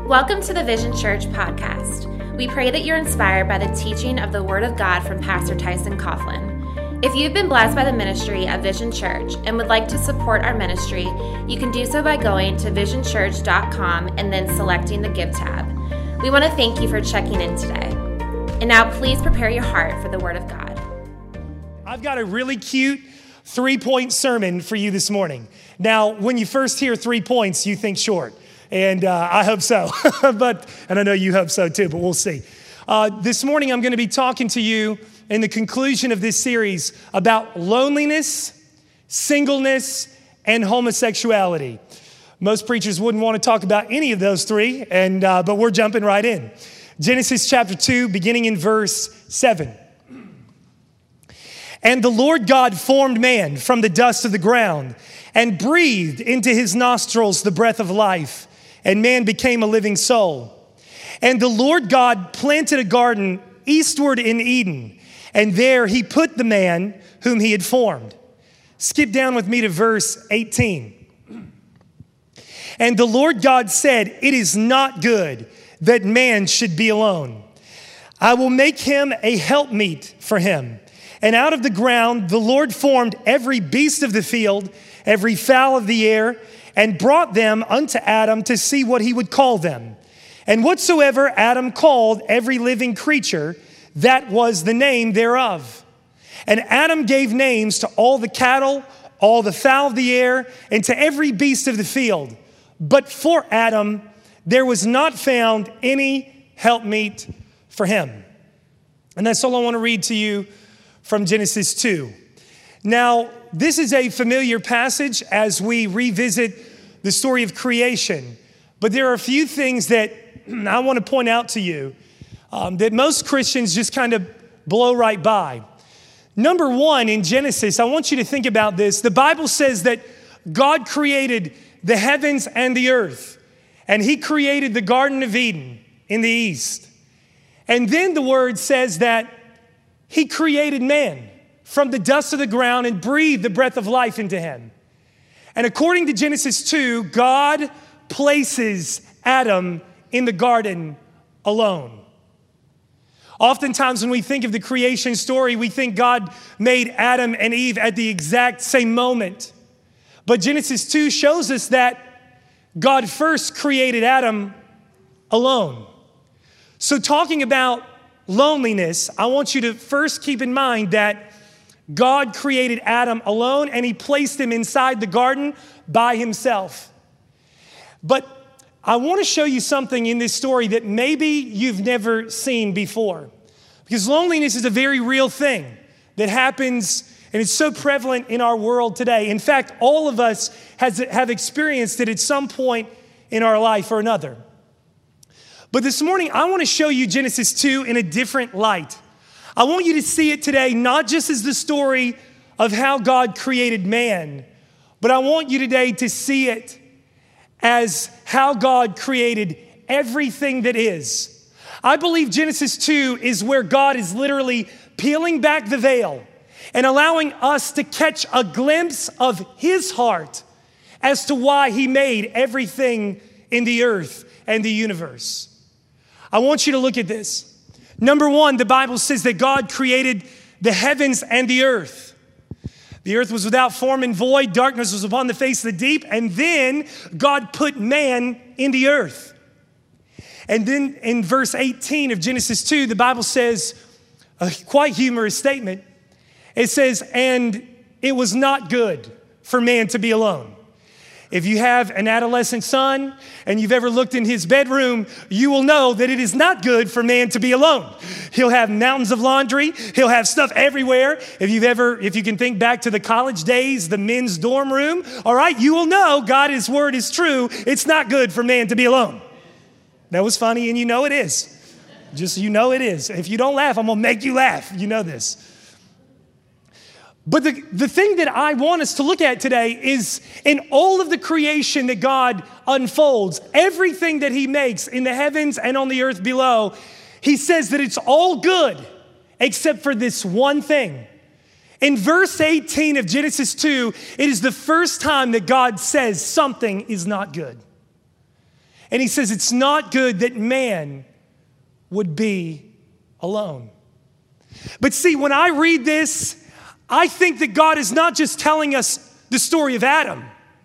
Welcome to the Vision Church podcast. We pray that you're inspired by the teaching of the Word of God from Pastor Tyson Coughlin. If you've been blessed by the ministry of Vision Church and would like to support our ministry, you can do so by going to visionchurch.com and then selecting the Give tab. We want to thank you for checking in today. And now please prepare your heart for the Word of God. I've got a really cute 3-point sermon for you this morning. Now, when you first hear 3 points, you think short. And I hope so, and I know you hope so too, but we'll see. This morning, I'm going to be talking to you in the conclusion of this series about loneliness, singleness, and homosexuality. Most preachers wouldn't want to talk about any of those three, but we're jumping right in. Genesis chapter 2, beginning in verse 7. And the Lord God formed man from the dust of the ground and breathed into his nostrils the breath of life. And man became a living soul. And the Lord God planted a garden eastward in Eden, and there he put the man whom he had formed. Skip down with me to verse 18. And the Lord God said, "It is not good that man should be alone. I will make him a helpmeet for him." And out of the ground the Lord formed every beast of the field, every fowl of the air, and brought them unto Adam to see what he would call them. And whatsoever Adam called every living creature, that was the name thereof. And Adam gave names to all the cattle, all the fowl of the air, and to every beast of the field. But for Adam there was not found any helpmeet for him. And that's all I want to read to you from Genesis 2. Now, this is a familiar passage as we revisit the story of creation. But there are a few things that I want to point out to you that most Christians just kind of blow right by. Number one, in Genesis, I want you to think about this. The Bible says that God created the heavens and the earth, and he created the Garden of Eden in the east. And then the word says that he created man from the dust of the ground and breathed the breath of life into him. And according to Genesis 2, God places Adam in the garden alone. Oftentimes when we think of the creation story, we think God made Adam and Eve at the exact same moment. But Genesis 2 shows us that God first created Adam alone. So talking about loneliness, I want you to first keep in mind that God created Adam alone and he placed him inside the garden by himself. But I want to show you something in this story that maybe you've never seen before. Because loneliness is a very real thing that happens, and it's so prevalent in our world today. In fact, all of us have experienced it at some point in our life or another. But this morning, I want to show you Genesis 2 in a different light. I want you to see it today, not just as the story of how God created man, but I want you today to see it as how God created everything that is. I believe Genesis 2 is where God is literally peeling back the veil and allowing us to catch a glimpse of his heart as to why he made everything in the earth and the universe. I want you to look at this. Number one, the Bible says that God created the heavens and the earth. The earth was without form and void. Darkness was upon the face of the deep. And then God put man in the earth. And then in verse 18 of Genesis 2, the Bible says a quite humorous statement. It says, "And it was not good for man to be alone." If you have an adolescent son and you've ever looked in his bedroom, you will know that it is not good for man to be alone. He'll have mountains of laundry. He'll have stuff everywhere. If you can think back to the college days, the men's dorm room, all right, you will know God's word is true. It's not good for man to be alone. That was funny, and you know it is. Just so you know it is. If you don't laugh, I'm going to make you laugh. You know this. But the thing that I want us to look at today is in all of the creation that God unfolds, everything that he makes in the heavens and on the earth below, he says that it's all good except for this one thing. In verse 18 of Genesis 2, it is the first time that God says something is not good. And he says, it's not good that man would be alone. But see, when I read this, I think that God is not just telling us the story of Adam.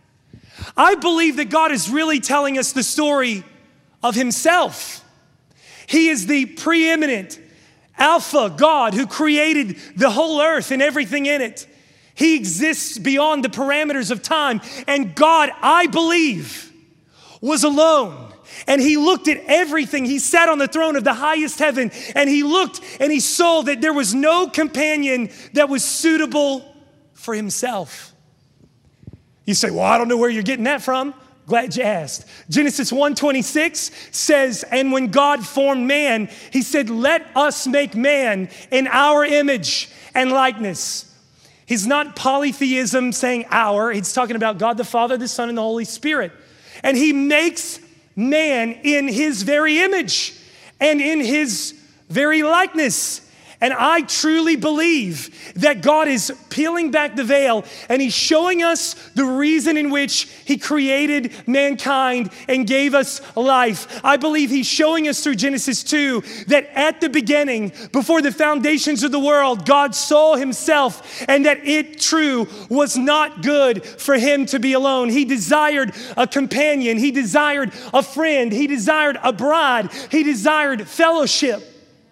I believe that God is really telling us the story of himself. He is the preeminent Alpha God who created the whole earth and everything in it. He exists beyond the parameters of time. And God, I believe, was alone. And he looked at everything. He sat on the throne of the highest heaven, and he looked and he saw that there was no companion that was suitable for himself. You say, well, I don't know where you're getting that from. Glad you asked. Genesis 1:26 says, and when God formed man, he said, let us make man in our image and likeness. He's not polytheism saying our. He's talking about God the Father, the Son, and the Holy Spirit. And he makes man in his very image and in his very likeness. And I truly believe that God is peeling back the veil and he's showing us the reason in which he created mankind and gave us life. I believe he's showing us through Genesis 2 that at the beginning, before the foundations of the world, God saw himself and that it true was not good for him to be alone. He desired a companion. He desired a friend. He desired a bride. He desired fellowship.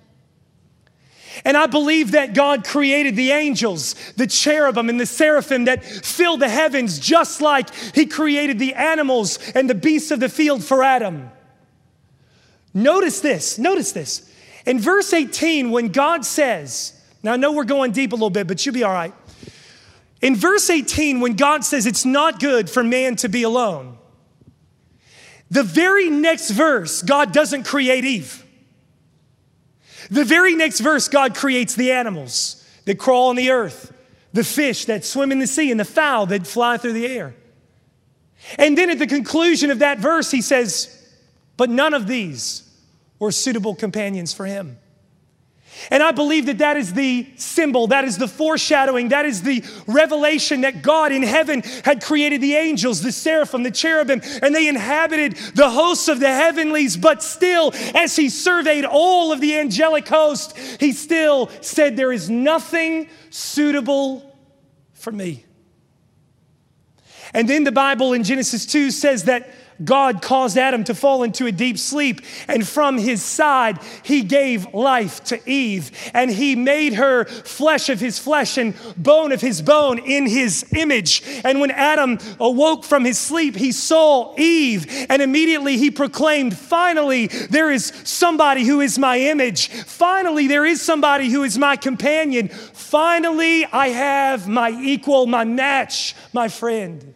And I believe that God created the angels, the cherubim and the seraphim that fill the heavens, just like he created the animals and the beasts of the field for Adam. Notice this. In verse 18, when God says, now I know we're going deep a little bit, but you'll be all right. In verse 18, when God says it's not good for man to be alone, the very next verse, God doesn't create Eve. The very next verse, God creates the animals that crawl on the earth, the fish that swim in the sea, and the fowl that fly through the air. And then at the conclusion of that verse, he says, but none of these were suitable companions for him. And I believe that that is the symbol, that is the foreshadowing, that is the revelation that God in heaven had created the angels, the seraphim, the cherubim, and they inhabited the hosts of the heavenlies. But still, as he surveyed all of the angelic host, he still said, there is nothing suitable for me. And then the Bible in Genesis 2 says that God caused Adam to fall into a deep sleep, and from his side, he gave life to Eve, and he made her flesh of his flesh and bone of his bone in his image. And when Adam awoke from his sleep, he saw Eve, and immediately he proclaimed, finally, there is somebody who is my image. Finally, there is somebody who is my companion. Finally, I have my equal, my match, my friend.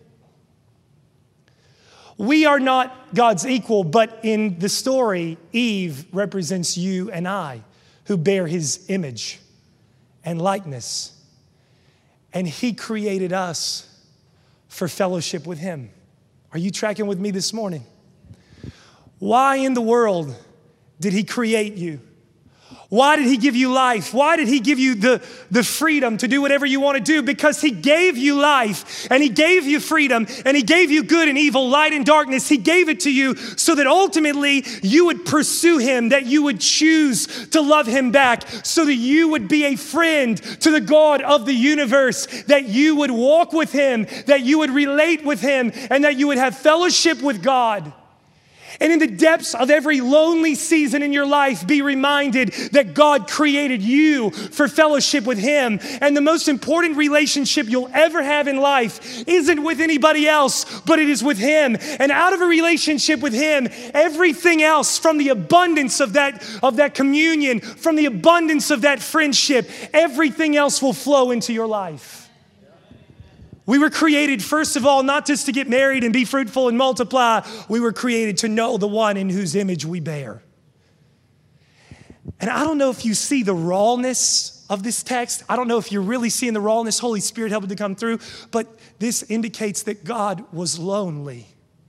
We are not God's equal, but in the story, Eve represents you and I, who bear his image and likeness. And he created us for fellowship with him. Are you tracking with me this morning? Why in the world did he create you? Why did he give you life? Why did he give you the freedom to do whatever you want to do? Because he gave you life and he gave you freedom and he gave you good and evil, light and darkness. He gave it to you so that ultimately you would pursue him, that you would choose to love him back, so that you would be a friend to the God of the universe, that you would walk with him, that you would relate with him, and that you would have fellowship with God. And in the depths of every lonely season in your life, be reminded that God created you for fellowship with him. And the most important relationship you'll ever have in life isn't with anybody else, but it is with him. And out of a relationship with him, everything else, from the abundance of that communion, from the abundance of that friendship, everything else will flow into your life. We were created, first of all, not just to get married and be fruitful and multiply. We were created to know the one in whose image we bear. And I don't know if you see the rawness of this text. I don't know if you're really seeing the rawness. Holy Spirit helping to come through. But this indicates that God was lonely.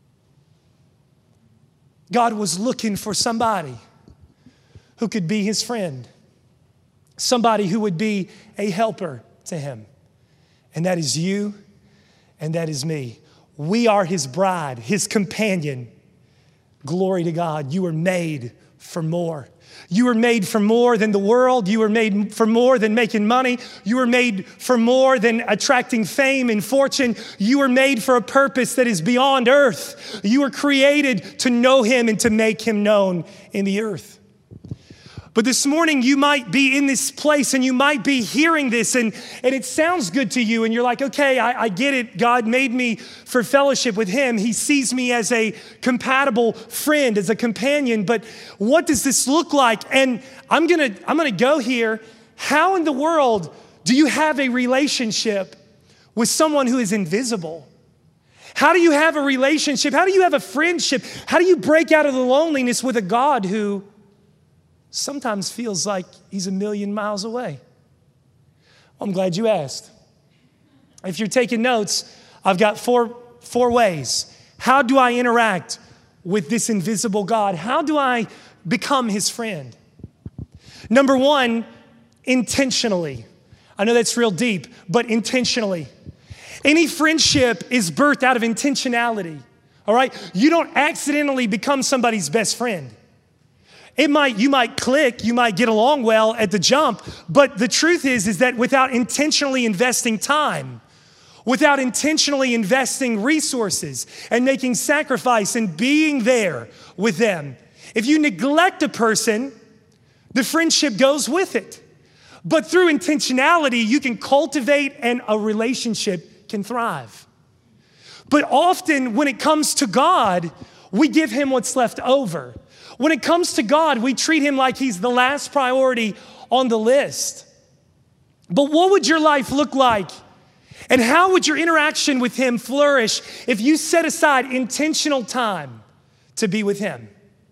God was looking for somebody who could be his friend. Somebody who would be a helper to him. And that is you, and that is me. We are his bride, his companion. Glory to God. You were made for more. You were made for more than the world. You were made for more than making money. You were made for more than attracting fame and fortune. You were made for a purpose that is beyond earth. You were created to know him and to make him known in the earth. But this morning, you might be in this place and you might be hearing this and it sounds good to you. And you're like, okay, I get it. God made me for fellowship with him. He sees me as a compatible friend, as a companion. But what does this look like? And I'm gonna go here. How in the world do you have a relationship with someone who is invisible? How do you have a relationship? How do you have a friendship? How do you break out of the loneliness with a God who sometimes feels like he's a million miles away? I'm glad you asked. If you're taking notes, I've got four ways. How do I interact with this invisible God? How do I become his friend? Number one, intentionally. I know that's real deep, but intentionally. Any friendship is birthed out of intentionality, all right? You don't accidentally become somebody's best friend. You might click, you might get along well at the jump, but the truth is that without intentionally investing time, without intentionally investing resources and making sacrifice and being there with them, if you neglect a person, the friendship goes with it. But through intentionality, you can cultivate and a relationship can thrive. But often when it comes to God, we give him what's left over. When it comes to God, we treat him like he's the last priority on the list. But what would your life look like? And how would your interaction with him flourish if you set aside intentional time to be with him?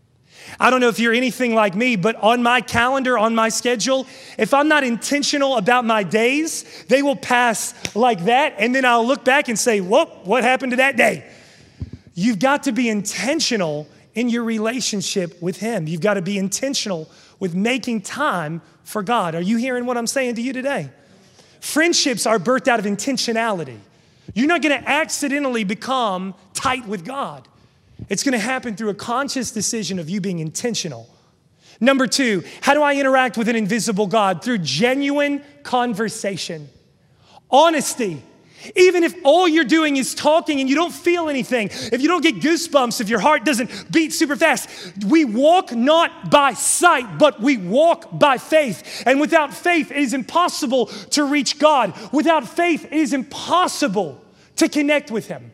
I don't know if you're anything like me, but on my calendar, on my schedule, if I'm not intentional about my days, they will pass like that. And then I'll look back and say, whoa, what happened to that day? You've got to be intentional in your relationship with him. You've got to be intentional with making time for God. Are you hearing what I'm saying to you today? Friendships are birthed out of intentionality. You're not going to accidentally become tight with God. It's going to happen through a conscious decision of you being intentional. Number two, how do I interact with an invisible God? Through genuine conversation. Honesty. Even if all you're doing is talking and you don't feel anything, if you don't get goosebumps, if your heart doesn't beat super fast, we walk not by sight, but we walk by faith. And without faith, it is impossible to reach God. Without faith, it is impossible to connect with him.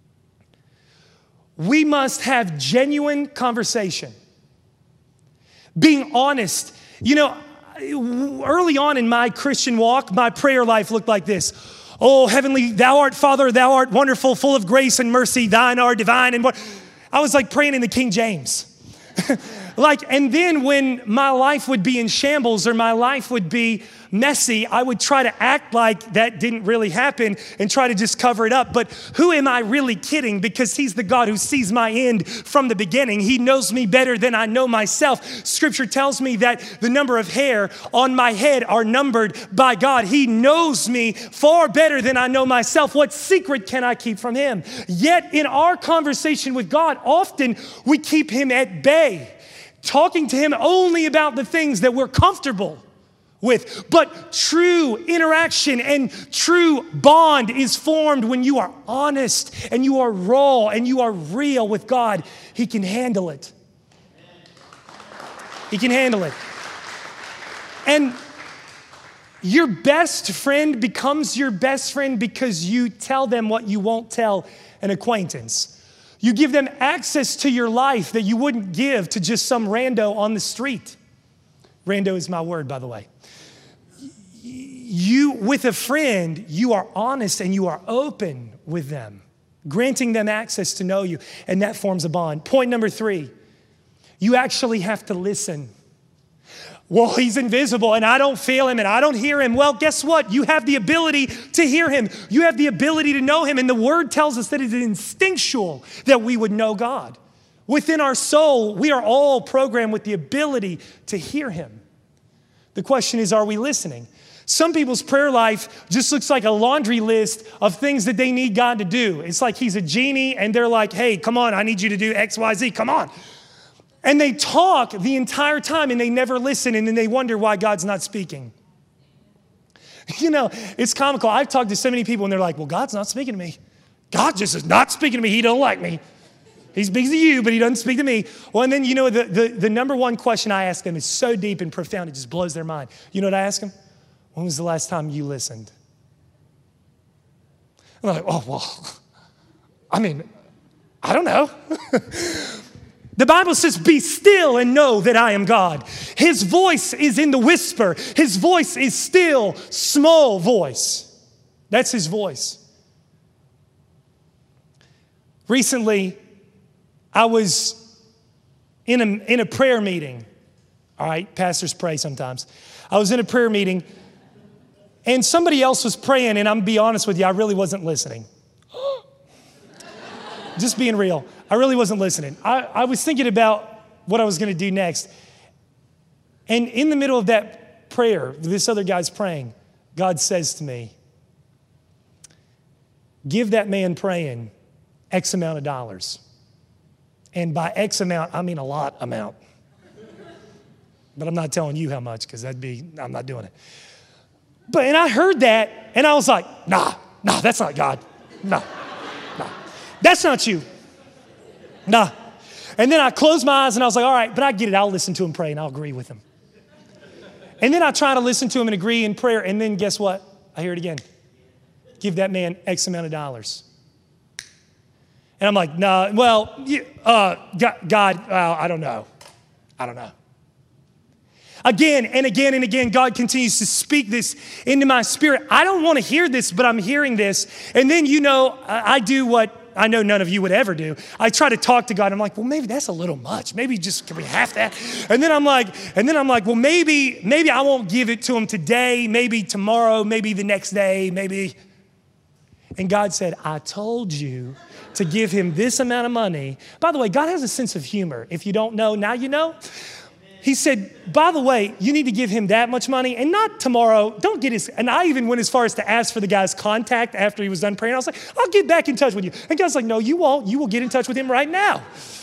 We must have genuine conversation. Being honest. You know, early on in my Christian walk, my prayer life looked like this. Oh, heavenly, thou art Father, thou art wonderful, full of grace and mercy, thine are divine. And I was like praying in the King James. And then when my life would be in shambles or my life would be messy, I would try to act like that didn't really happen and try to just cover it up. But who am I really kidding? Because he's the God who sees my end from the beginning. He knows me better than I know myself. Scripture tells me that the number of hair on my head are numbered by God. He knows me far better than I know myself. What secret can I keep from him? Yet in our conversation with God, often we keep him at bay, talking to him only about the things that we're comfortable with. But true interaction and true bond is formed when you are honest and you are raw and you are real with God. He can handle it. He can handle it. And your best friend becomes your best friend because you tell them what you won't tell an acquaintance. You give them access to your life that you wouldn't give to just some rando on the street. Rando is my word, by the way. You, with a friend, you are honest and you are open with them, granting them access to know you, and that forms a bond. Point number three, you actually have to listen. Well, he's invisible and I don't feel him and I don't hear him. Well, guess what? You have the ability to hear him. You have the ability to know him. And the word tells us that it is instinctual that we would know God. Within our soul, we are all programmed with the ability to hear him. The question is, are we listening? Some people's prayer life just looks like a laundry list of things that they need God to do. It's like he's a genie and they're like, hey, come on, I need you to do X, Y, Z, come on. And they talk the entire time and they never listen, and then they wonder why God's not speaking. You know, it's comical. I've talked to so many people and they're like, well, God's not speaking to me. God just is not speaking to me. He don't like me. He speaks to you, but he doesn't speak to me. Well, and then, you know, the number one question I ask them is so deep and profound, it just blows their mind. You know what I ask them? When was the last time you listened? And they're like, oh, well, I mean, I don't know. The Bible says, be still and know that I am God. His voice is in the whisper. His voice is still, small voice. That's his voice. Recently, I was in a prayer meeting. All right, pastors pray sometimes. I was in a prayer meeting, and somebody else was praying, and I'm going to be honest with you, I really wasn't listening. Just being real. I really wasn't listening. I was thinking about what I was going to do next. And in the middle of that prayer, this other guy's praying, God says to me, give that man praying X amount of dollars. And by X amount, I mean a lot amount. But I'm not telling you how much, because I'm not doing it. And I heard that, and I was like, nah, that's not God. Nah, that's not you. Nah. And then I closed my eyes and I was like, all right, but I get it. I'll listen to him pray and I'll agree with him. And then I try to listen to him and agree in prayer. And then guess what? I hear it again. Give that man X amount of dollars. And I'm like, nah, well, God, I don't know. Again and again and again, God continues to speak this into my spirit. I don't want to hear this, but I'm hearing this. And then, you know, I do what I know none of you would ever do. I try to talk to God. I'm like, well, maybe that's a little much. Maybe just, can we half that? And then I'm like, well, maybe I won't give it to him today, maybe tomorrow, maybe the next day, maybe. And God said, I told you to give him this amount of money. By the way, God has a sense of humor. If you don't know, now you know. He said, by the way, you need to give him that much money and not tomorrow. Don't get his, and I even went as far as to ask for the guy's contact after he was done praying. I was like, I'll get back in touch with you. And God's like, no, you won't. You will get in touch with him right now.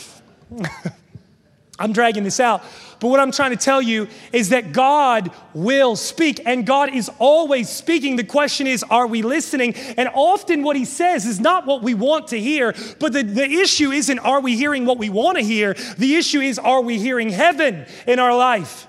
I'm dragging this out. But what I'm trying to tell you is that God will speak, and God is always speaking. The question is, are we listening? And often what he says is not what we want to hear, but the issue isn't, are we hearing what we want to hear? The issue is, are we hearing heaven in our life?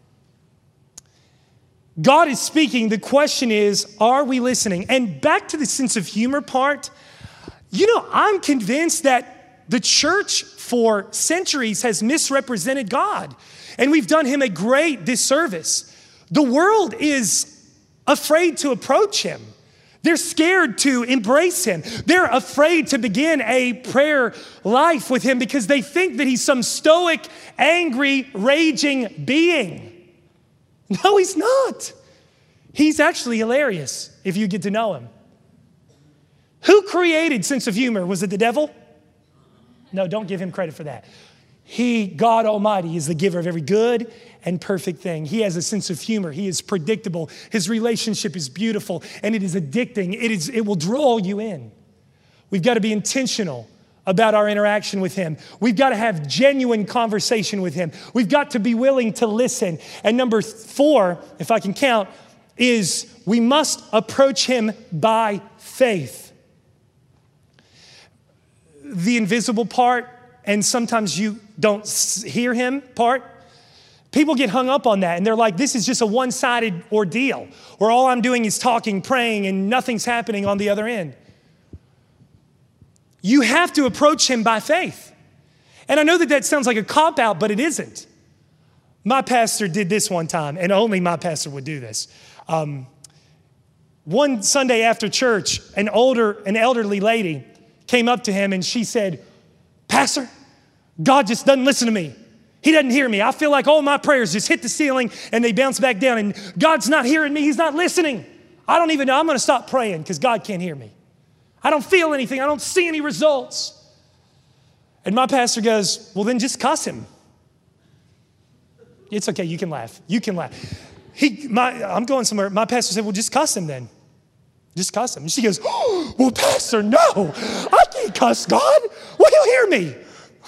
God is speaking. The question is, are we listening? And back to the sense of humor part, you know, I'm convinced that the church for centuries has misrepresented God, and we've done him a great disservice. The world is afraid to approach him. They're scared to embrace him. They're afraid to begin a prayer life with him because they think that he's some stoic, angry, raging being. No, he's not. He's actually hilarious if you get to know him. Who created sense of humor? Was it the devil? No, don't give him credit for that. He, God Almighty, is the giver of every good and perfect thing. He has a sense of humor. He is predictable. His relationship is beautiful, and it is addicting. It will draw you in. We've got to be intentional about our interaction with him. We've got to have genuine conversation with him. We've got to be willing to listen. And number 4, if I can count, is we must approach him by faith. The invisible part, and sometimes you don't hear him part. People get hung up on that, and they're like, this is just a one-sided ordeal, where all I'm doing is talking, praying, and nothing's happening on the other end. You have to approach him by faith. And I know that sounds like a cop-out, but it isn't. My pastor did this one time, and only my pastor would do this. One Sunday after church, an elderly lady came up to him and she said, Pastor, God just doesn't listen to me. He doesn't hear me. I feel like all my prayers just hit the ceiling and they bounce back down, and God's not hearing me. He's not listening. I don't even know. I'm going to stop praying because God can't hear me. I don't feel anything. I don't see any results. And my pastor goes, well, then just cuss him. It's okay. You can laugh. You can laugh. I'm going somewhere. My pastor said, well, just cuss him then. Just cuss him. And she goes, oh, well, Pastor, no, I can't cuss God. Well, he'll hear me.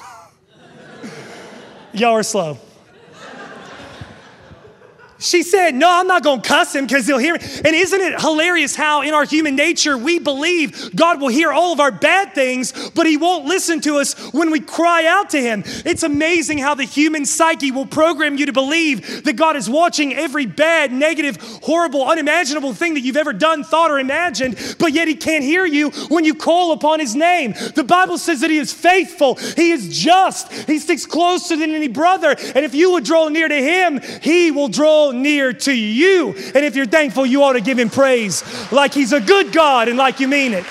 Y'all are slow. She said, no, I'm not going to cuss him because he'll hear me. And isn't it hilarious how in our human nature we believe God will hear all of our bad things, but he won't listen to us when we cry out to him. It's amazing how the human psyche will program you to believe that God is watching every bad, negative, horrible, unimaginable thing that you've ever done, thought, or imagined, but yet he can't hear you when you call upon his name. The Bible says that he is faithful. He is just. He sticks closer than any brother. And if you would draw near to him, he will draw near to you. And if you're thankful, you ought to give him praise like he's a good God and like you mean it.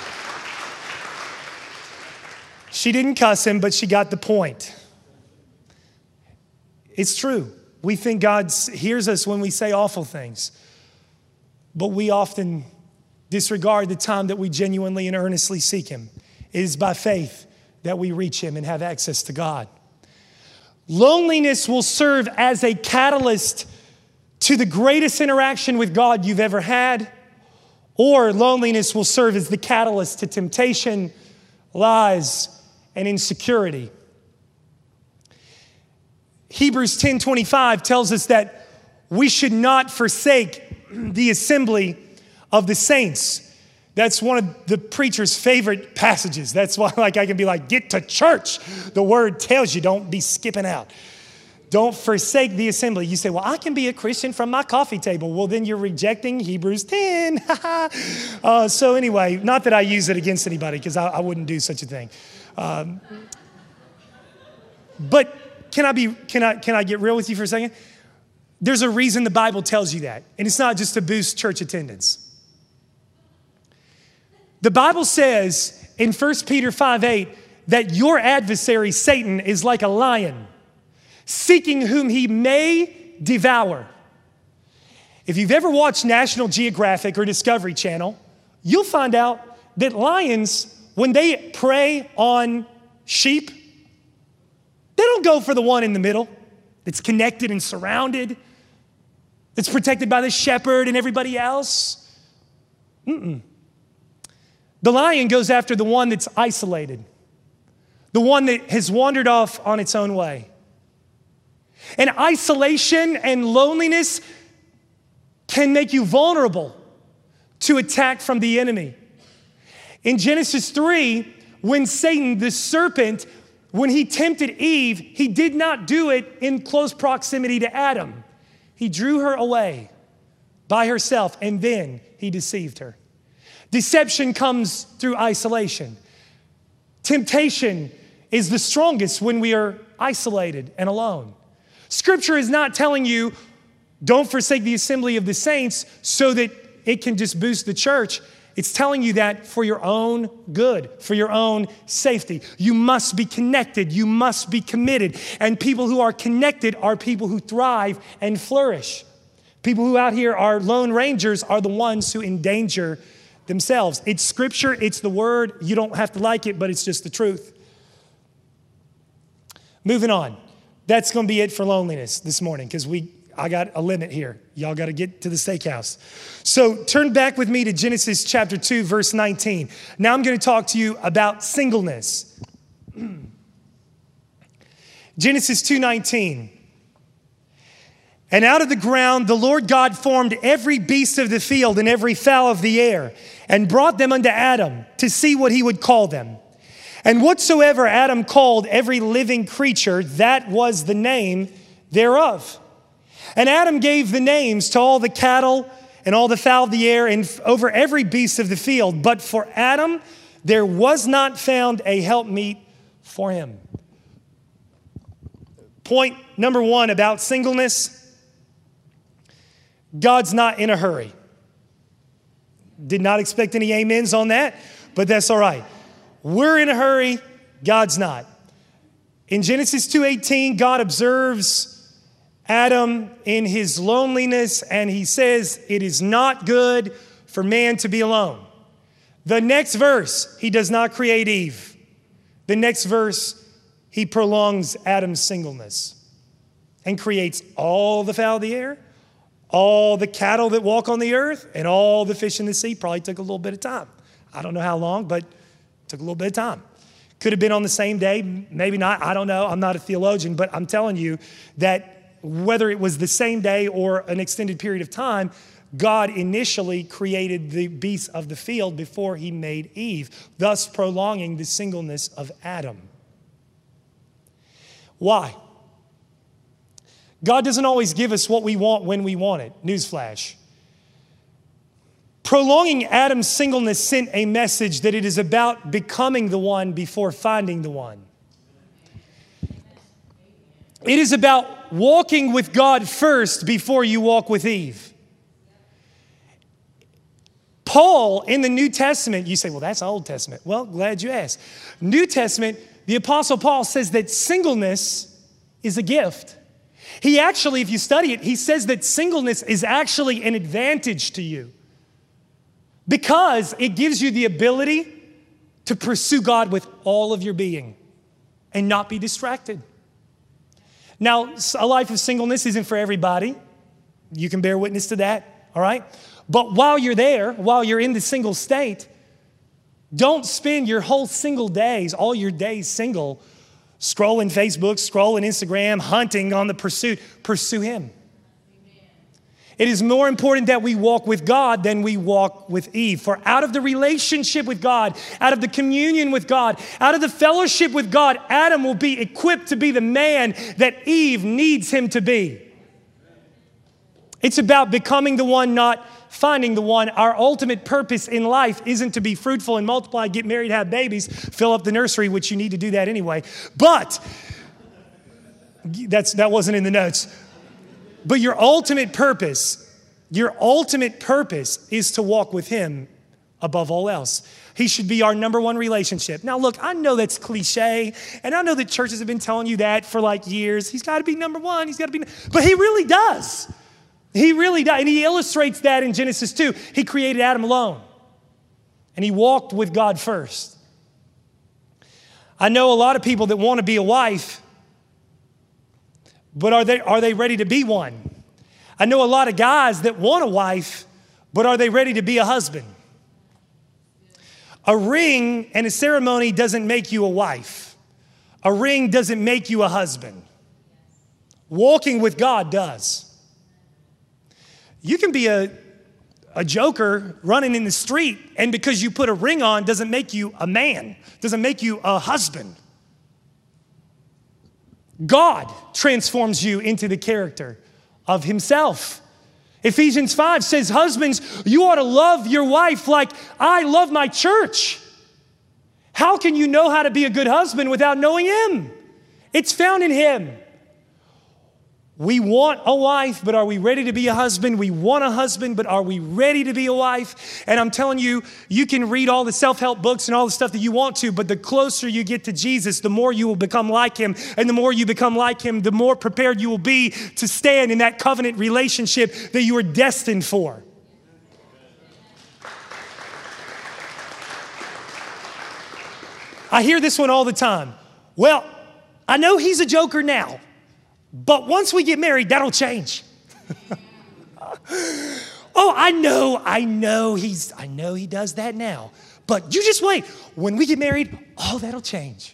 She didn't cuss him, but she got the point. It's true. We think God hears us when we say awful things, but we often disregard the time that we genuinely and earnestly seek him. It is by faith that we reach him and have access to God. Loneliness will serve as a catalyst to the greatest interaction with God you've ever had, or loneliness will serve as the catalyst to temptation, lies, and insecurity. Hebrews 10:25 tells us that we should not forsake the assembly of the saints. That's one of the preacher's favorite passages. That's why I can be like, get to church. The word tells you, don't be skipping out. Don't forsake the assembly. You say, well, I can be a Christian from my coffee table. Well, then you're rejecting Hebrews 10. So anyway, not that I use it against anybody because I wouldn't do such a thing. But can I get real with you for a second? There's a reason the Bible tells you that. And it's not just to boost church attendance. The Bible says in 1 Peter 5:8 that your adversary, Satan, is like a lion, seeking whom he may devour. If you've ever watched National Geographic or Discovery Channel, you'll find out that lions, when they prey on sheep, they don't go for the one in the middle that's connected and surrounded, that's protected by the shepherd and everybody else. The lion goes after the one that's isolated, the one that has wandered off on its own way. And isolation and loneliness can make you vulnerable to attack from the enemy. In Genesis 3, when Satan, the serpent, when he tempted Eve, he did not do it in close proximity to Adam. He drew her away by herself, and then he deceived her. Deception comes through isolation. Temptation is the strongest when we are isolated and alone. Scripture is not telling you, don't forsake the assembly of the saints so that it can just boost the church. It's telling you that for your own good, for your own safety. You must be connected. You must be committed. And people who are connected are people who thrive and flourish. People who out here are lone rangers are the ones who endanger themselves. It's Scripture. It's the Word. You don't have to like it, but it's just the truth. Moving on. That's going to be it for loneliness this morning because I got a limit here. Y'all got to get to the steakhouse. So turn back with me to Genesis chapter 2, verse 19. Now I'm going to talk to you about singleness. Genesis 2:19. And out of the ground the Lord God formed every beast of the field and every fowl of the air and brought them unto Adam to see what he would call them. And whatsoever Adam called every living creature, that was the name thereof. And Adam gave the names to all the cattle and all the fowl of the air and over every beast of the field. But for Adam, there was not found a helpmeet for him. Point number one about singleness. God's not in a hurry. Did not expect any amens on that, but that's all right. We're in a hurry. God's not. In Genesis 2:18, God observes Adam in his loneliness, and he says, it is not good for man to be alone. The next verse, he does not create Eve. The next verse, he prolongs Adam's singleness and creates all the fowl of the air, All the cattle that walk on the earth and all the fish in the sea probably took a little bit of time. I don't know how long, but it took a little bit of time. Could have been on the same day, maybe not. I don't know. I'm not a theologian, but I'm telling you that whether it was the same day or an extended period of time, God initially created the beasts of the field before he made Eve, thus prolonging the singleness of Adam. Why? God doesn't always give us what we want when we want it. Newsflash. Prolonging Adam's singleness sent a message that it is about becoming the one before finding the one. It is about walking with God first before you walk with Eve. Paul in the New Testament, you say, well, that's Old Testament. Well, glad you asked. New Testament, the Apostle Paul says that singleness is a gift. He actually, if you study it, he says that singleness is actually an advantage to you because it gives you the ability to pursue God with all of your being and not be distracted. Now, a life of singleness isn't for everybody. You can bear witness to that, all right? But while you're there, while you're in the single state, don't spend your whole single days, all your days single, scrolling Facebook, scrolling Instagram, hunting on the pursuit. Pursue him. Amen. It is more important that we walk with God than we walk with Eve. For out of the relationship with God, out of the communion with God, out of the fellowship with God, Adam will be equipped to be the man that Eve needs him to be. It's about becoming the one, not finding the one. Our ultimate purpose in life isn't to be fruitful and multiply, get married, have babies, fill up the nursery, which you need to do that anyway. But that wasn't in the notes. But your ultimate purpose is to walk with him above all else. He should be our number one relationship. Now, look, I know that's cliche, and I know that churches have been telling you that for like years. He's got to be number one. He's got to be, but he really does. He really does. And he illustrates that in Genesis 2. He created Adam alone. And he walked with God first. I know a lot of people that want to be a wife, but are they ready to be one? I know a lot of guys that want a wife, but are they ready to be a husband? A ring and a ceremony doesn't make you a wife. A ring doesn't make you a husband. Walking with God does. You can be a joker running in the street, and because you put a ring on doesn't make you a man, doesn't make you a husband. God transforms you into the character of himself. Ephesians 5 says, husbands, you ought to love your wife like I love my church. How can you know how to be a good husband without knowing him? It's found in him. We want a wife, but are we ready to be a husband? We want a husband, but are we ready to be a wife? And I'm telling you, you can read all the self-help books and all the stuff that you want to, but the closer you get to Jesus, the more you will become like him. And the more you become like him, the more prepared you will be to stand in that covenant relationship that you are destined for. I hear this one all the time. Well, I know he's a joker now, but once we get married, that'll change. Oh, I know he does that now. But you just wait. When we get married, all that'll change.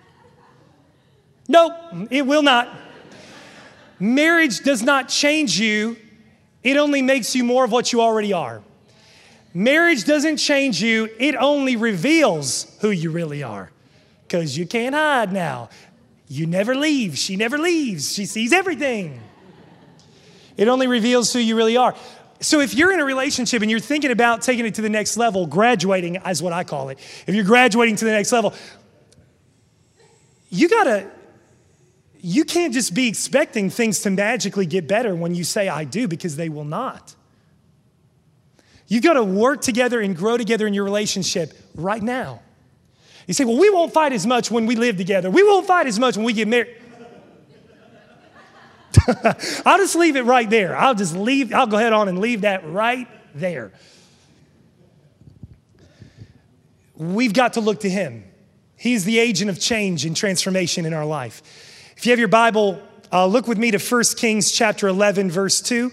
No, it will not. Marriage does not change you. It only makes you more of what you already are. Marriage doesn't change you. It only reveals who you really are. Because you can't hide now. You never leave. She never leaves. She sees everything. It only reveals who you really are. So if you're in a relationship and you're thinking about taking it to the next level, graduating is what I call it. If you're graduating to the next level, you can't just be expecting things to magically get better when you say I do, because they will not. You've got to work together and grow together in your relationship right now. You say, well, we won't fight as much when we live together. We won't fight as much when we get married. I'll just leave it right there. I'll go ahead on and leave that right there. We've got to look to him. He's the agent of change and transformation in our life. If you have your Bible, look with me to 1 Kings chapter 11, verse 2.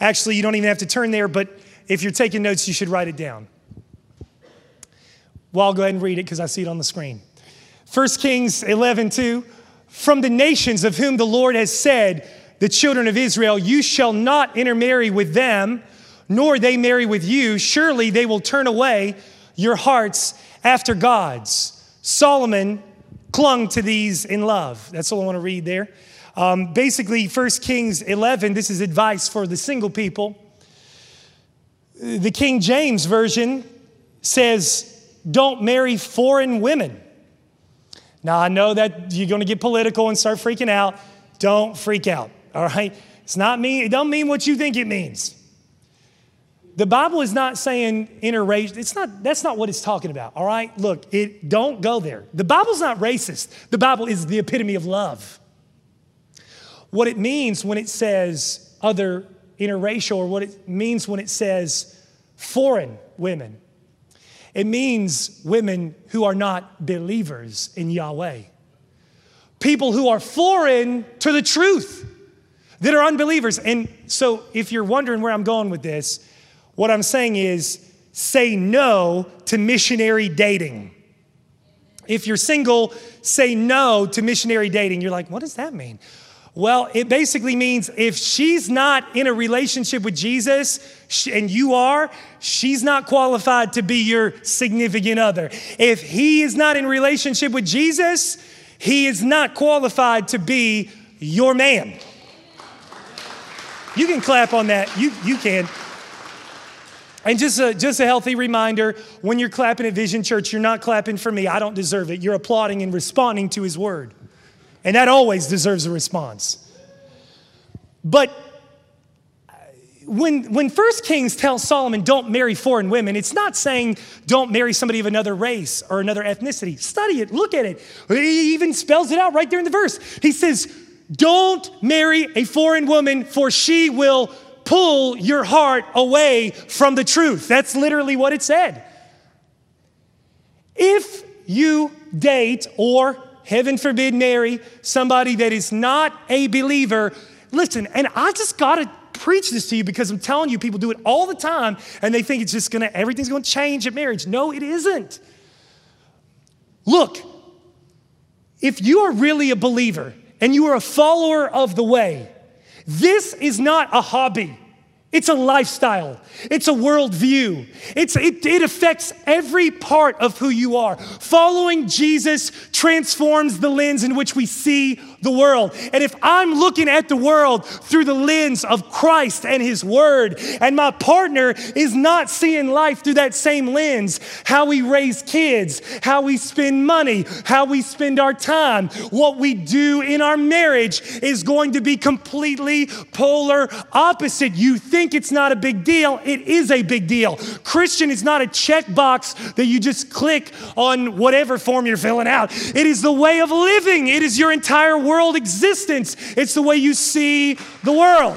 Actually, you don't even have to turn there, but if you're taking notes, you should write it down. Well, I'll go ahead and read it because I see it on the screen. 1 Kings 11:2, from the nations of whom the Lord has said, the children of Israel, you shall not intermarry with them, nor they marry with you. Surely they will turn away your hearts after gods. Solomon clung to these in love. That's all I want to read there. Basically, 1 Kings 11, this is advice for the single people. The King James Version says, don't marry foreign women. Now, I know that you're going to get political and start freaking out. Don't freak out, all right? It's not mean. It don't mean what you think it means. The Bible is not saying interracial. That's not what it's talking about, all right? Look, don't go there. The Bible's not racist. The Bible is the epitome of love. What it means when it says other interracial, or what it means when it says foreign women, it means women who are not believers in Yahweh. People who are foreign to the truth, that are unbelievers. And so if you're wondering where I'm going with this, what I'm saying is say no to missionary dating. If you're single, say no to missionary dating. You're like, what does that mean? Well, it basically means if she's not in a relationship with Jesus and you are, she's not qualified to be your significant other. If he is not in relationship with Jesus, he is not qualified to be your man. You can clap on that. You can. And just a healthy reminder, when you're clapping at Vision Church, you're not clapping for me. I don't deserve it. You're applauding and responding to his word. And that always deserves a response. But when 1 Kings tells Solomon, don't marry foreign women, it's not saying don't marry somebody of another race or another ethnicity. Study it, look at it. He even spells it out right there in the verse. He says, don't marry a foreign woman, for she will pull your heart away from the truth. That's literally what it said. If you date or, heaven forbid, marry somebody that is not a believer, listen, and I just got to preach this to you because I'm telling you, people do it all the time and they think it's just everything's going to change at marriage. No, it isn't. Look, if you are really a believer and you are a follower of the way, this is not a hobby. It's a lifestyle. It's a worldview. It affects every part of who you are. Following Jesus transforms the lens in which we see the world. And if I'm looking at the world through the lens of Christ and his word, and my partner is not seeing life through that same lens, how we raise kids, how we spend money, how we spend our time, what we do in our marriage is going to be completely polar opposite. You think it's not a big deal. It is a big deal. Christian is not a checkbox that you just click on whatever form you're filling out. It is the way of living. It is your entire world existence. It's the way you see the world.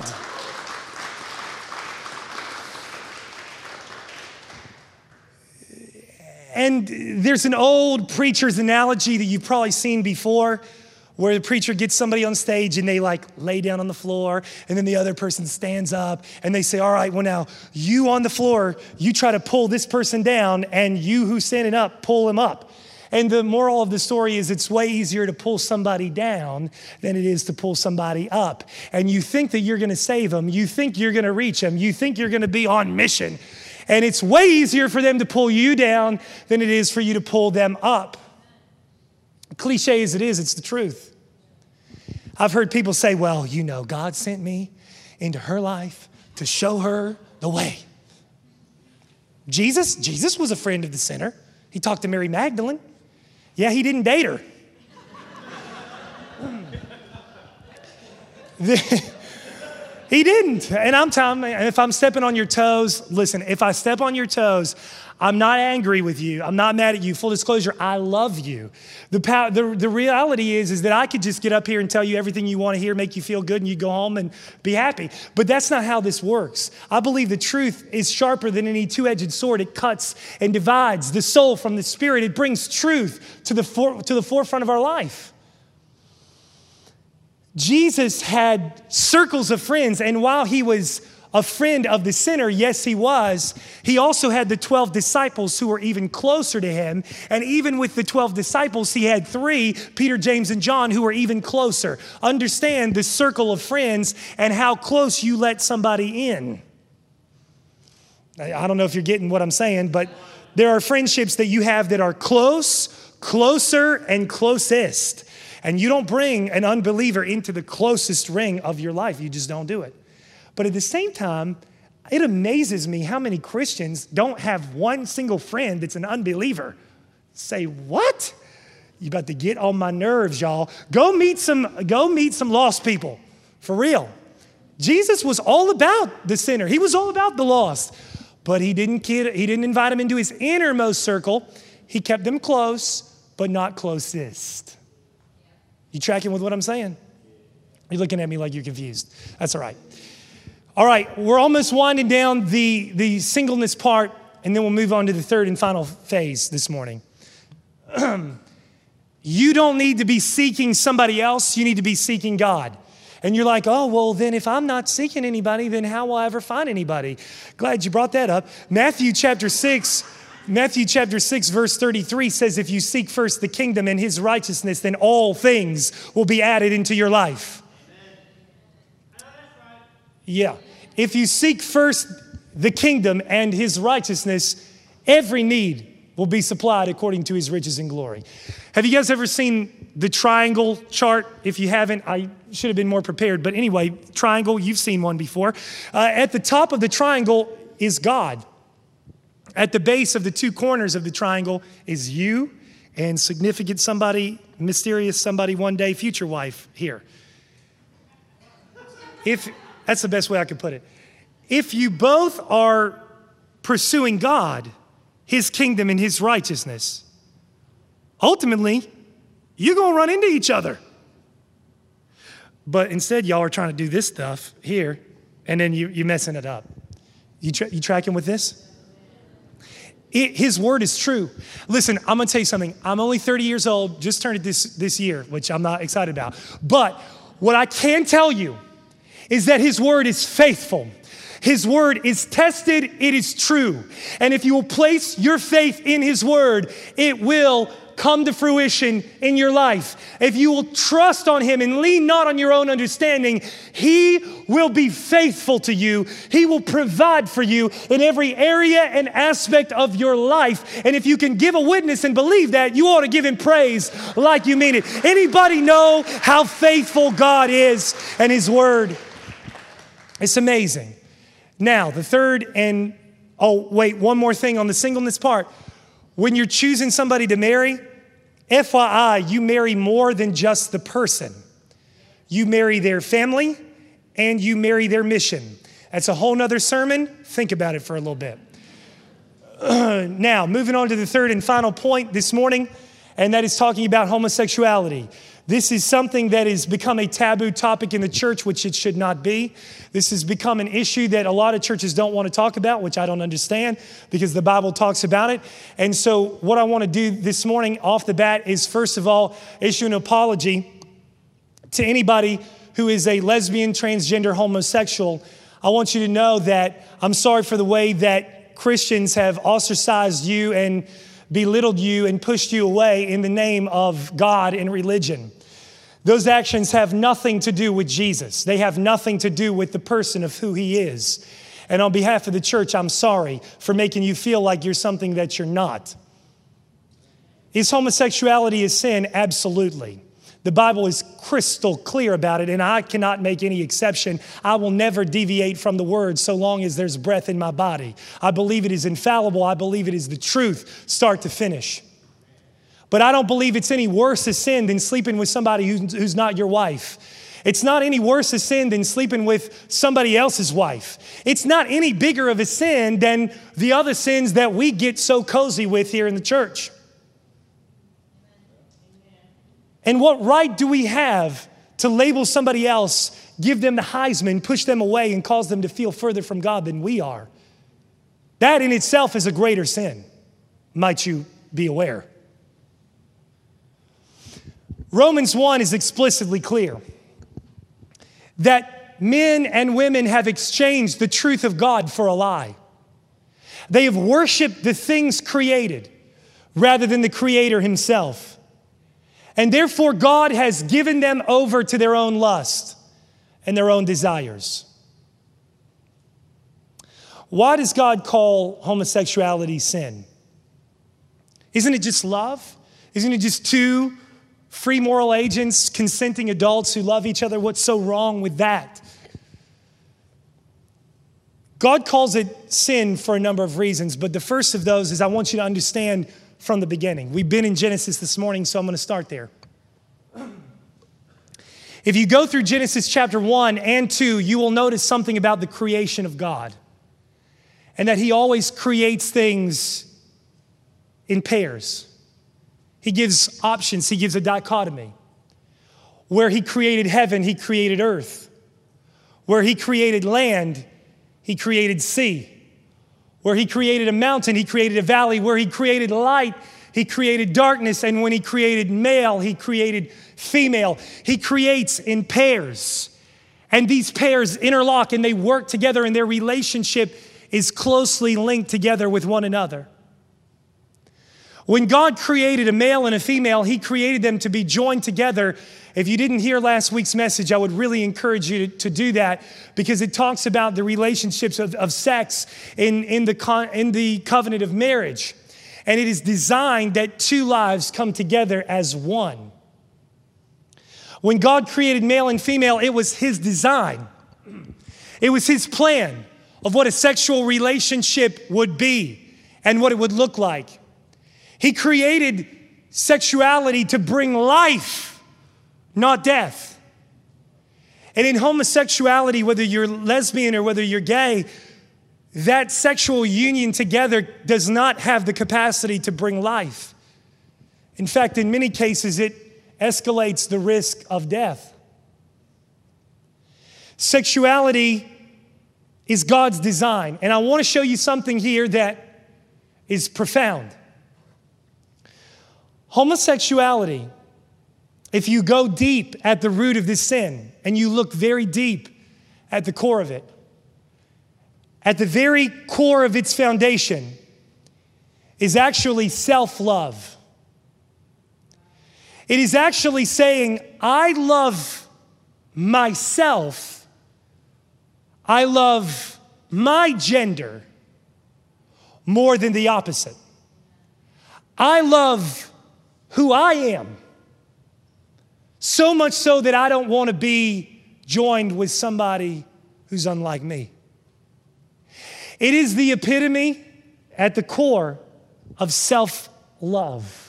And there's an old preacher's analogy that you've probably seen before, where the preacher gets somebody on stage and they lay down on the floor, and then the other person stands up and they say, all right, well now you on the floor, you try to pull this person down, and you who's standing up, pull him up. And the moral of the story is it's way easier to pull somebody down than it is to pull somebody up. And you think that you're gonna save them, you think you're gonna reach them, you think you're gonna be on mission. And it's way easier for them to pull you down than it is for you to pull them up. Cliche as it is, it's the truth. I've heard people say, well, God sent me into her life to show her the way. Jesus was a friend of the sinner. He talked to Mary Magdalene. Yeah, he didn't date her. He didn't. And I'm telling you, if I'm stepping on your toes, listen, if I step on your toes, I'm not angry with you. I'm not mad at you. Full disclosure, I love you. The reality is that I could just get up here and tell you everything you want to hear, make you feel good, and you go home and be happy. But that's not how this works. I believe the truth is sharper than any two-edged sword. It cuts and divides the soul from the spirit. It brings truth to the forefront of our life. Jesus had circles of friends, and while he was a friend of the sinner. Yes, he was. He also had the 12 disciples who were even closer to him. And even with the 12 disciples, he had 3, Peter, James, and John, who were even closer. Understand the circle of friends and how close you let somebody in. I don't know if you're getting what I'm saying, but there are friendships that you have that are close, closer, and closest. And you don't bring an unbeliever into the closest ring of your life. You just don't do it. But at the same time, it amazes me how many Christians don't have one single friend that's an unbeliever. Say, what? You about to get on my nerves, y'all. Go meet some lost people, for real. Jesus was all about the sinner. He was all about the lost. But he didn't invite them into his innermost circle. He kept them close, but not closest. You tracking with what I'm saying? You're looking at me like you're confused. That's all right. All right, we're almost winding down the singleness part, and then we'll move on to the third and final phase this morning. You don't need to be seeking somebody else. You need to be seeking God. And you're like, oh, well, then if I'm not seeking anybody, then how will I ever find anybody? Glad you brought that up. Matthew chapter 6, verse 33 says, if you seek first the kingdom and his righteousness, then all things will be added into your life. Yeah. If you seek first the kingdom and his righteousness, every need will be supplied according to his riches and glory. Have you guys ever seen the triangle chart? If you haven't, I should have been more prepared. But anyway, triangle, you've seen one before. At the top of the triangle is God. At the base of the 2 corners of the triangle is you and significant somebody, mysterious somebody one day, future wife here. That's the best way I could put it. If you both are pursuing God, his kingdom and his righteousness, ultimately, you're going to run into each other. But instead, y'all are trying to do this stuff here, and then you're messing it up. You tracking with this? His word is true. Listen, I'm going to tell you something. I'm only 30 years old, just turned it this year, which I'm not excited about. But what I can tell you is that his word is faithful. His word is tested. It is true. And if you will place your faith in his word, it will come to fruition in your life. If you will trust on him and lean not on your own understanding, he will be faithful to you. He will provide for you in every area and aspect of your life. And if you can give a witness and believe that, you ought to give him praise like you mean it. Anybody know how faithful God is and his word? It's amazing. Now, the third one more thing on the singleness part. When you're choosing somebody to marry, FYI, you marry more than just the person. You marry their family and you marry their mission. That's a whole nother sermon. Think about it for a little bit. Now, moving on to the third and final point this morning, and that is talking about homosexuality. This is something that has become a taboo topic in the church, which it should not be. This has become an issue that a lot of churches don't want to talk about, which I don't understand because the Bible talks about it. And so what I want to do this morning off the bat is, first of all, issue an apology to anybody who is a lesbian, transgender, homosexual. I want you to know that I'm sorry for the way that Christians have ostracized you and belittled you and pushed you away in the name of God and religion. Those actions have nothing to do with Jesus. They have nothing to do with the person of who he is. And on behalf of the church, I'm sorry for making you feel like you're something that you're not. Is homosexuality a sin? Absolutely. The Bible is crystal clear about it, and I cannot make any exception. I will never deviate from the word so long as there's breath in my body. I believe it is infallible. I believe it is the truth, start to finish. But I don't believe it's any worse a sin than sleeping with somebody who's not your wife. It's not any worse a sin than sleeping with somebody else's wife. It's not any bigger of a sin than the other sins that we get so cozy with here in the church. And what right do we have to label somebody else, give them the Heisman, push them away, and cause them to feel further from God than we are? That in itself is a greater sin. Might you be aware? Romans 1 is explicitly clear that men and women have exchanged the truth of God for a lie. They have worshiped the things created rather than the Creator himself. And therefore, God has given them over to their own lust and their own desires. Why does God call homosexuality sin? Isn't it just love? Isn't it just two free moral agents, consenting adults who love each other? What's so wrong with that? God calls it sin for a number of reasons, but the first of those is I want you to understand from the beginning. We've been in Genesis this morning, so I'm going to start there. If you go through Genesis chapter 1 and 2, you will notice something about the creation of God, and that he always creates things in pairs. He gives options. He gives a dichotomy. Where he created heaven, he created earth. Where he created land, he created sea. Where he created a mountain, he created a valley. Where he created light, he created darkness. And when he created male, he created female. He creates in pairs. And these pairs interlock and they work together, and their relationship is closely linked together with one another. When God created a male and a female, he created them to be joined together. If you didn't hear last week's message, I would really encourage you to do that, because it talks about the relationships of sex in the covenant of marriage. And it is designed that two lives come together as one. When God created male and female, it was his design. It was his plan of what a sexual relationship would be and what it would look like. He created sexuality to bring life, not death. And in homosexuality, whether you're lesbian or whether you're gay, that sexual union together does not have the capacity to bring life. In fact, in many cases, it escalates the risk of death. Sexuality is God's design. And I want to show you something here that is profound. Homosexuality, if you go deep at the root of this sin and you look very deep at the core of it, at the very core of its foundation is actually self-love. It is actually saying, I love myself, I love my gender more than the opposite. I love who I am, so much so that I don't want to be joined with somebody who's unlike me. It is the epitome at the core of self-love.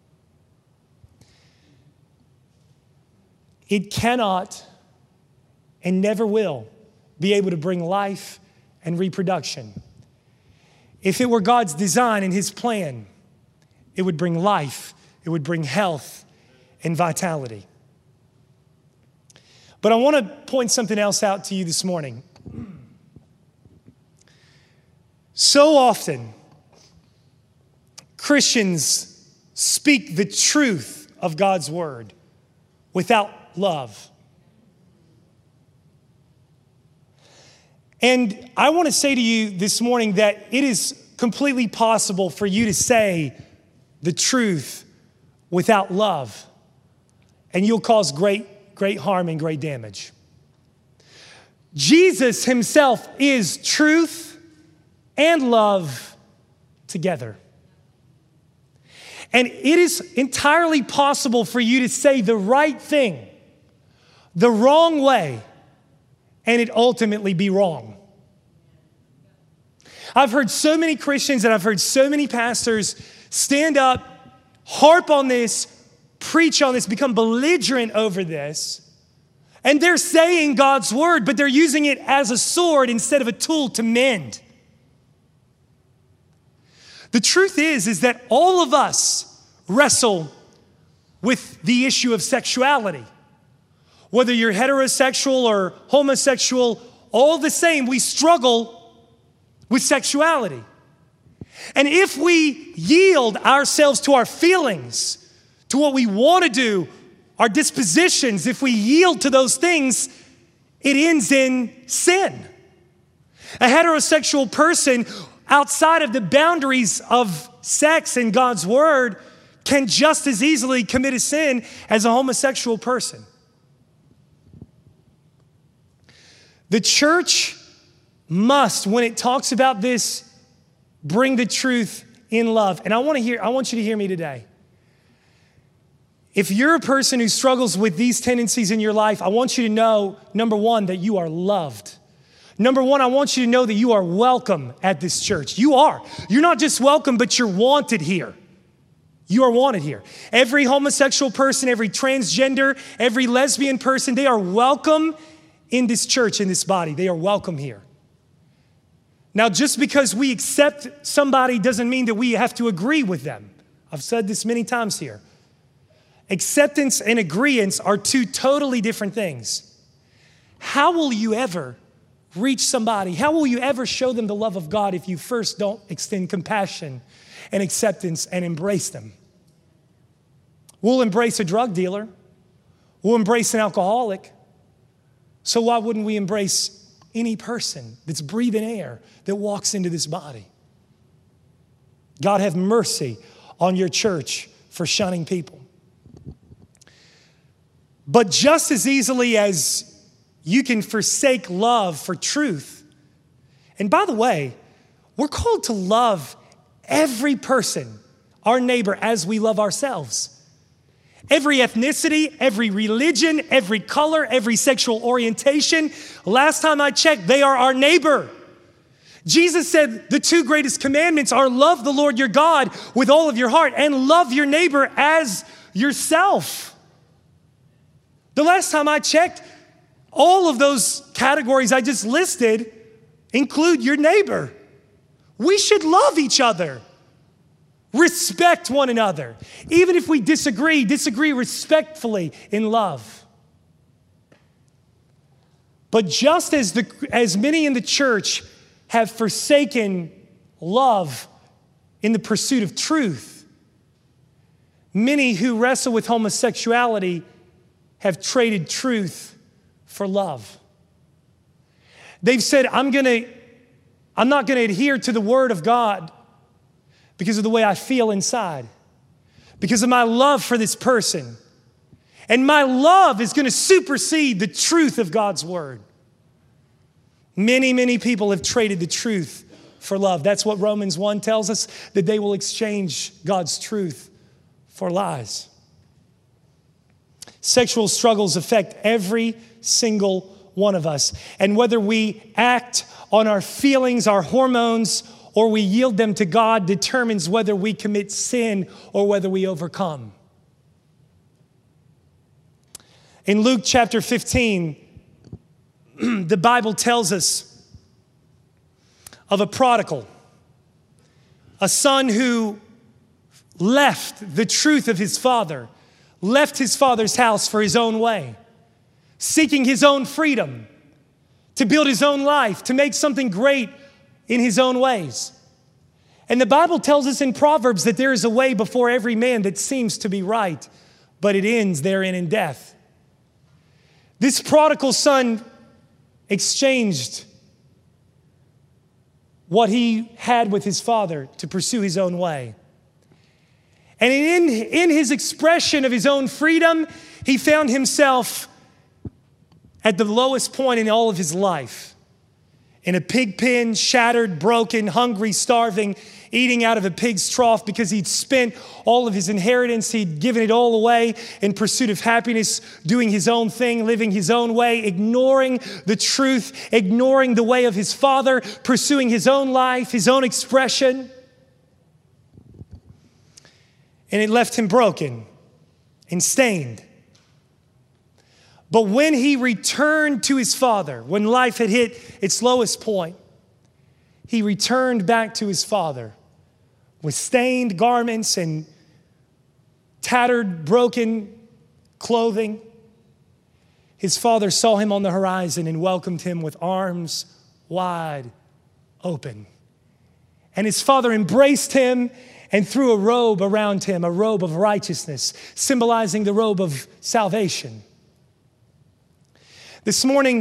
It cannot and never will be able to bring life and reproduction. If it were God's design and his plan, it would bring life, it would bring health and vitality. But I want to point something else out to you this morning. So often, Christians speak the truth of God's word without love. And I want to say to you this morning that it is completely possible for you to say the truth without love, and you'll cause great harm and great damage. Jesus himself is truth and love together. And it is entirely possible for you to say the right thing the wrong way and it ultimately be wrong. I've heard so many Christians and I've heard so many pastors stand up, harp on this, preach on this, become belligerent over this, and they're saying God's word, but they're using it as a sword instead of a tool to mend. The truth is that all of us wrestle with the issue of sexuality. Whether you're heterosexual or homosexual, all the same, we struggle with sexuality. And if we yield ourselves to our feelings, to what we want to do, our dispositions, if we yield to those things, it ends in sin. A heterosexual person outside of the boundaries of sex and God's word can just as easily commit a sin as a homosexual person. The church must, when it talks about this, bring the truth in love. And I want you to hear me today. If you're a person who struggles with these tendencies in your life, I want you to know, number one, that you are loved. Number one, I want you to know that you are welcome at this church. You are. You're not just welcome, but you're wanted here. You are wanted here. Every homosexual person, every transgender, every lesbian person, they are welcome in this church, in this body. They are welcome here. Now, just because we accept somebody doesn't mean that we have to agree with them. I've said this many times here. Acceptance and agreeance are two totally different things. How will you ever reach somebody? How will you ever show them the love of God if you first don't extend compassion and acceptance and embrace them? We'll embrace a drug dealer. We'll embrace an alcoholic. So why wouldn't we embrace any person that's breathing air that walks into this body? God have mercy on your church for shunning people. But just as easily as you can forsake love for truth, and by the way, we're called to love every person, our neighbor, as we love ourselves. Every ethnicity, every religion, every color, every sexual orientation, last time I checked, they are our neighbor. Jesus said the two greatest commandments are love the Lord your God with all of your heart and love your neighbor as yourself. The last time I checked, all of those categories I just listed include your neighbor. We should love each other, respect one another. Even if we disagree respectfully in love. But just as many in the church have forsaken love in the pursuit of truth, many who wrestle with homosexuality have traded truth for love. They've said, I'm not going to adhere to the word of God because of the way I feel inside, because of my love for this person. And my love is going to supersede the truth of God's word. Many, many people have traded the truth for love. That's what Romans 1 tells us, that they will exchange God's truth for lies. Sexual struggles affect every single one of us. And whether we act on our feelings, our hormones, or we yield them to God determines whether we commit sin or whether we overcome. In Luke chapter 15, the Bible tells us of a prodigal, a son who left the truth of his father, left his father's house for his own way, seeking his own freedom, to build his own life, to make something great in his own ways. And the Bible tells us in Proverbs that there is a way before every man that seems to be right, but it ends therein in death. This prodigal son exchanged what he had with his father to pursue his own way. And in his expression of his own freedom, he found himself at the lowest point in all of his life. In a pig pen, shattered, broken, hungry, starving, eating out of a pig's trough because he'd spent all of his inheritance. He'd given it all away in pursuit of happiness, doing his own thing, living his own way, ignoring the truth, ignoring the way of his father, pursuing his own life, his own expression. And it left him broken and stained. But when he returned to his father, when life had hit its lowest point, he returned back to his father with stained garments and tattered, broken clothing. His father saw him on the horizon and welcomed him with arms wide open. And his father embraced him and threw a robe around him, a robe of righteousness, symbolizing the robe of salvation. This morning,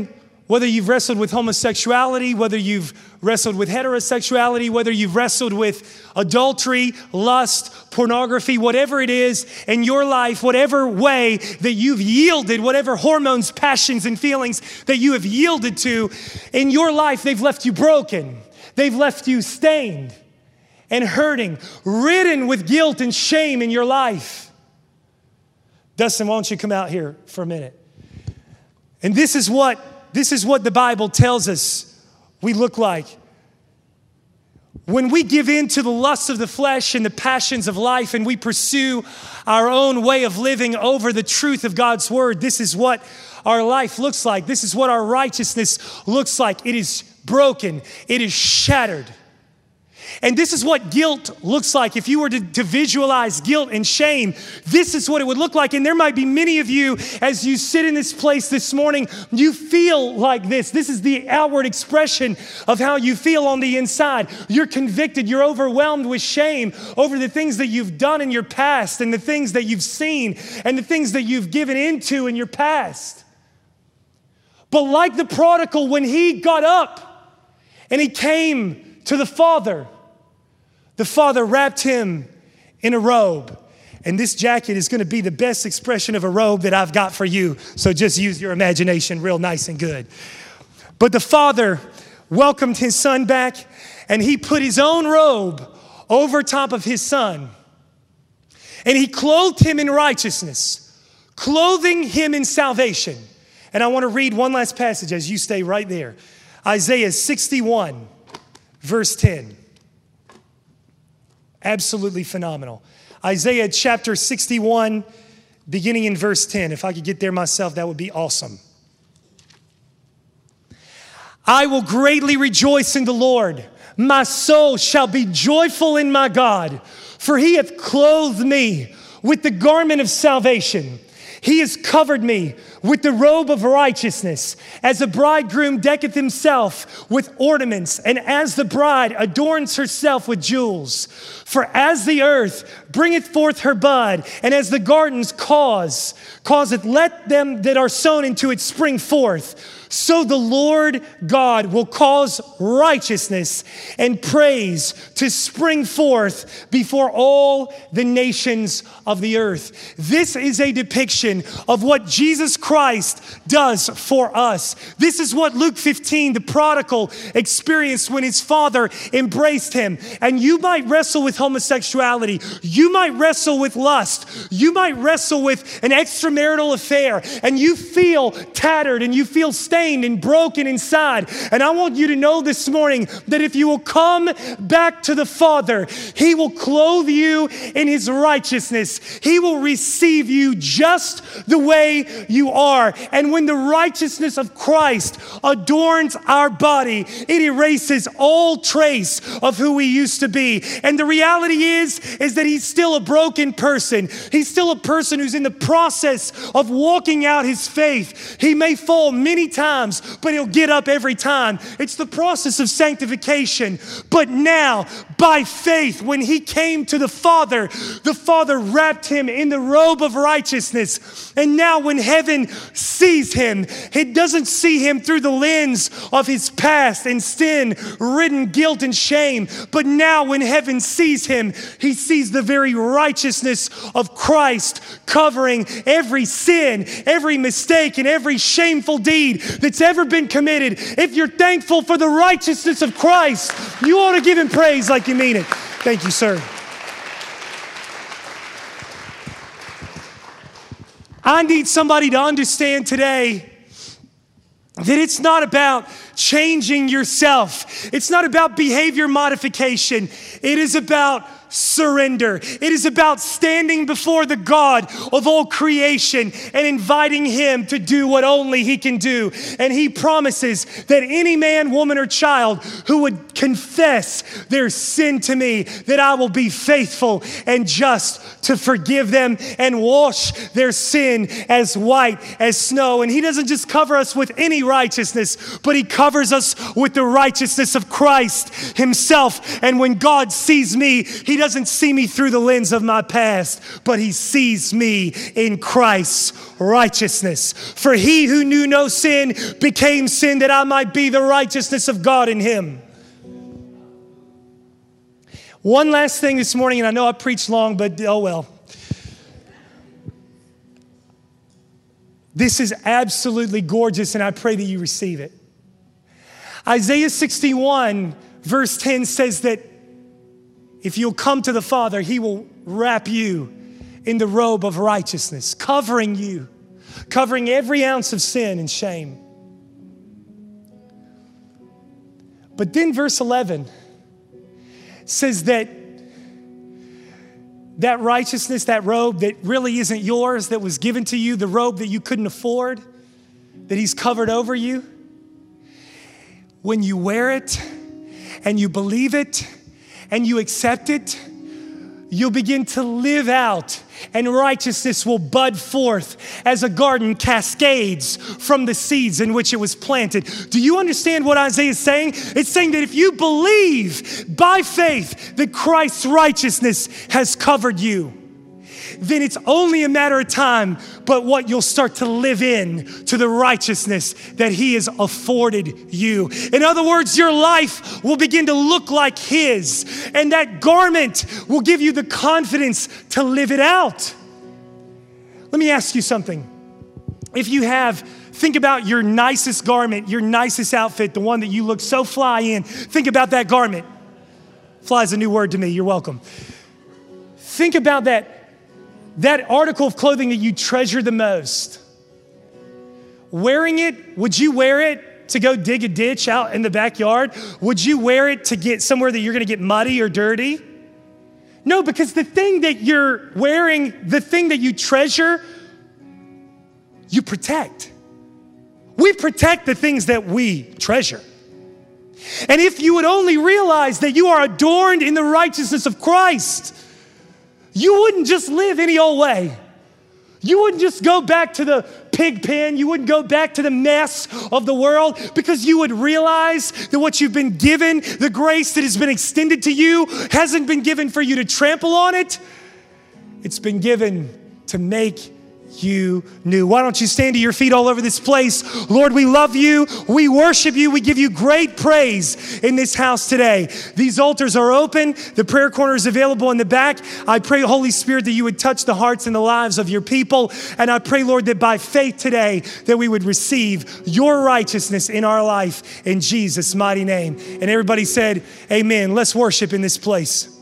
Whether you've wrestled with homosexuality, whether you've wrestled with heterosexuality, whether you've wrestled with adultery, lust, pornography, whatever it is in your life, whatever way that you've yielded, whatever hormones, passions, and feelings that you have yielded to in your life, they've left you broken. They've left you stained and hurting, ridden with guilt and shame in your life. Dustin, why don't you come out here for a minute? And this is what the Bible tells us we look like. When we give in to the lusts of the flesh and the passions of life and we pursue our own way of living over the truth of God's word, this is what our life looks like. This is what our righteousness looks like. It is broken. It is shattered. And this is what guilt looks like. If you were to visualize guilt and shame, this is what it would look like. And there might be many of you, as you sit in this place this morning, you feel like this. This is the outward expression of how you feel on the inside. You're convicted. You're overwhelmed with shame over the things that you've done in your past and the things that you've seen and the things that you've given into in your past. But like the prodigal, when he got up and he came to the Father wrapped him in a robe. And this jacket is going to be the best expression of a robe that I've got for you. So just use your imagination real nice and good. But the Father welcomed his son back, and he put his own robe over top of his son. And he clothed him in righteousness, clothing him in salvation. And I want to read one last passage as you stay right there. Isaiah 61, verse 10. Absolutely phenomenal. Isaiah chapter 61, beginning in verse 10. If I could get there myself, that would be awesome. I will greatly rejoice in the Lord. My soul shall be joyful in my God, for he hath clothed me with the garment of salvation. He has covered me with the robe of righteousness, as a bridegroom decketh himself with ornaments, and as the bride adorns herself with jewels. For as the earth bringeth forth her bud, and as the gardens causeth let them that are sown into it spring forth, so the Lord God will cause righteousness and praise to spring forth before all the nations of the earth. This is a depiction of what Jesus Christ does for us. This is what Luke 15, the prodigal, experienced when his father embraced him. And you might wrestle with homosexuality. You might wrestle with lust. You might wrestle with an extramarital affair. And you feel tattered and you feel stained and broken inside. And I want you to know this morning that if you will come back to the Father, he will clothe you in his righteousness. He will receive you just the way you are. And when the righteousness of Christ adorns our body, it erases all trace of who we used to be. And the reality is that he's still a broken person. He's still a person who's in the process of walking out his faith. He may fall many times, but he'll get up every time. It's the process of sanctification. But now, by faith, when he came to the Father wrapped him in the robe of righteousness. And now when heaven sees him, it doesn't see him through the lens of his past and sin-ridden guilt and shame. But now when heaven sees him, he sees the very righteousness of Christ covering every sin, every mistake, and every shameful deed that's ever been committed. If you're thankful for the righteousness of Christ, you ought to give him praise like you mean it. Thank you, sir. I need somebody to understand today that it's not about changing yourself. It's not about behavior modification. It is about surrender. It is about standing before the God of all creation and inviting him to do what only he can do. And he promises that any man, woman, or child who would confess their sin to me, that I will be faithful and just to forgive them and wash their sin as white as snow. And he doesn't just cover us with any righteousness, but he covers us with the righteousness of Christ himself. And when God sees me, he doesn't see me through the lens of my past, but he sees me in Christ's righteousness. For he who knew no sin became sin that I might be the righteousness of God in him. One last thing this morning, and I know I preached long, but oh well. This is absolutely gorgeous, and I pray that you receive it. Isaiah 61, verse 10 says that if you'll come to the Father, he will wrap you in the robe of righteousness, covering you, covering every ounce of sin and shame. But then verse 11 says that righteousness, that robe that really isn't yours, that was given to you, the robe that you couldn't afford, that he's covered over you. When you wear it and you believe it and you accept it, you'll begin to live out, and righteousness will bud forth as a garden cascades from the seeds in which it was planted. Do you understand what Isaiah is saying? It's saying that if you believe by faith that Christ's righteousness has covered you, then it's only a matter of time, but what you'll start to live in to the righteousness that he has afforded you. In other words, your life will begin to look like his, and that garment will give you the confidence to live it out. Let me ask you something. Think about your nicest garment, your nicest outfit, the one that you look so fly in. Think about that garment. Fly is a new word to me. You're welcome. Think about that article of clothing that you treasure the most. Wearing it, would you wear it to go dig a ditch out in the backyard? Would you wear it to get somewhere that you're going to get muddy or dirty? No, because the thing that you're wearing, the thing that you treasure, you protect. We protect the things that we treasure. And if you would only realize that you are adorned in the righteousness of Christ, you wouldn't just live any old way. You wouldn't just go back to the pig pen. You wouldn't go back to the mess of the world, because you would realize that what you've been given, the grace that has been extended to you, hasn't been given for you to trample on it. It's been given to make you new. Why don't you stand to your feet all over this place? Lord, we love you. We worship you. We give you great praise in this house today. These altars are open. The prayer corner is available in the back. I pray, Holy Spirit, that you would touch the hearts and the lives of your people. And I pray, Lord, that by faith today, that we would receive your righteousness in our life in Jesus' mighty name. And everybody said, amen. Let's worship in this place.